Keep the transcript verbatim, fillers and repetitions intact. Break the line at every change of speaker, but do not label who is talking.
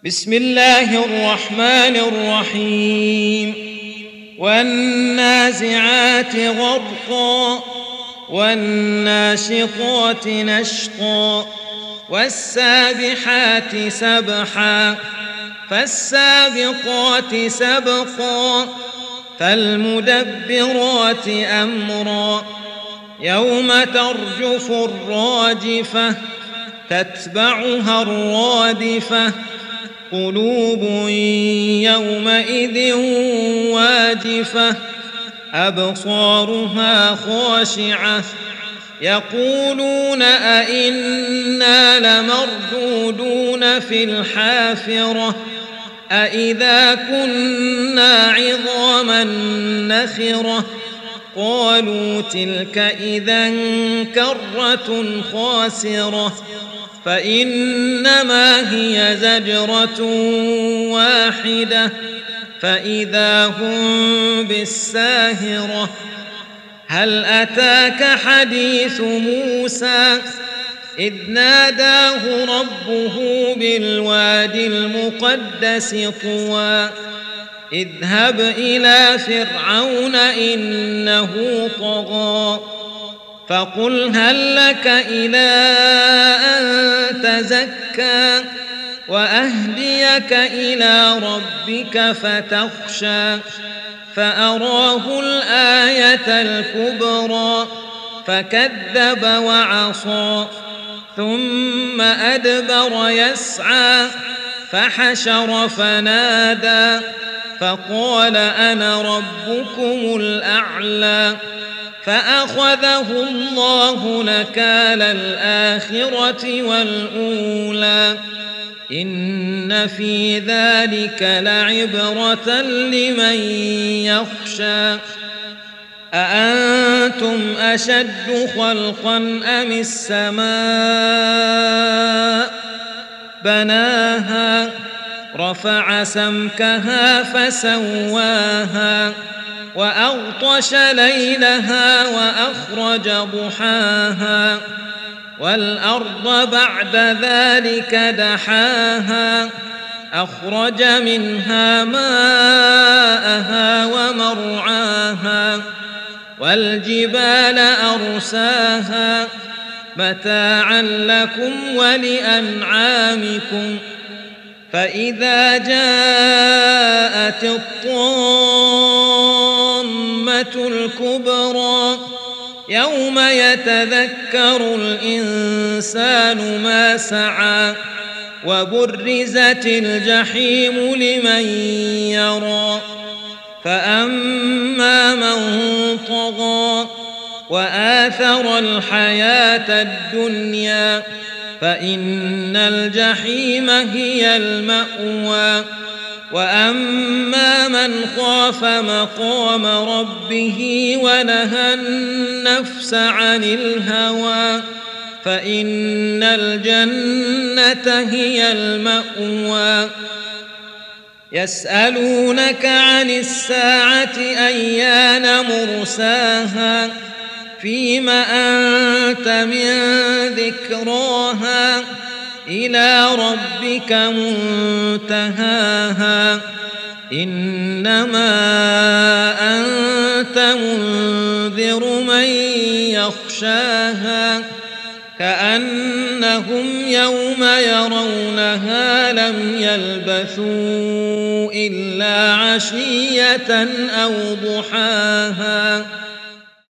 بسم الله الرحمن الرحيم والنازعات غرقا والناشطات نشطا والسابحات سبحا فالسابقات سبقا فالمدبرات أمرا يوم ترجف الراجفة تتبعها الرادفة قلوب يومئذ واجفة أبصارها خاشعة يقولون أئنا لمردودون في الحافرة أئذا كنا عظاما نخرة قالوا تلك إذا كرة خاسرة فإنما هي زجرة واحدة فإذا هم بالساهرة هل أتاك حديث موسى إذ ناداه ربه بالوادي المقدس طوى اذهب إلى فرعون إنه طغى فقل هل لك إلى أن تزكى وأهديك إلى ربك فتخشى فأراه الآية الكبرى فكذب وعصى ثم أدبر يسعى فحشر فنادى فقال أنا ربكم الأعلى فأخذه الله نكال الآخرة والأولى إن في ذلك لعبرة لمن يخشى أأنتم أشد خلقا أم السماء بناها رفع سمكها فسواها وأغطش ليلها وأخرج ضحاها والأرض بعد ذلك دحاها أخرج منها ماءها ومرعاها والجبال أرساها متاعا لكم ولأنعامكم فإذا جاءت الطامة الكبرى يوم يتذكر الإنسان ما سعى وبرزت الجحيم لمن يرى فأما من طغى وآثر الحياة الدنيا فإن الجحيم هي المأوى وأما من خاف مقام ربه ونهى النفس عن الهوى فإن الجنة هي المأوى يسألونك عن الساعة أيان مرساها فيم أنت من ذكراها إلى ربك منتهاها إنما أنت منذر من يخشاها كأنهم يوم يرونها لم يلبثوا إلا عشية أو ضحاها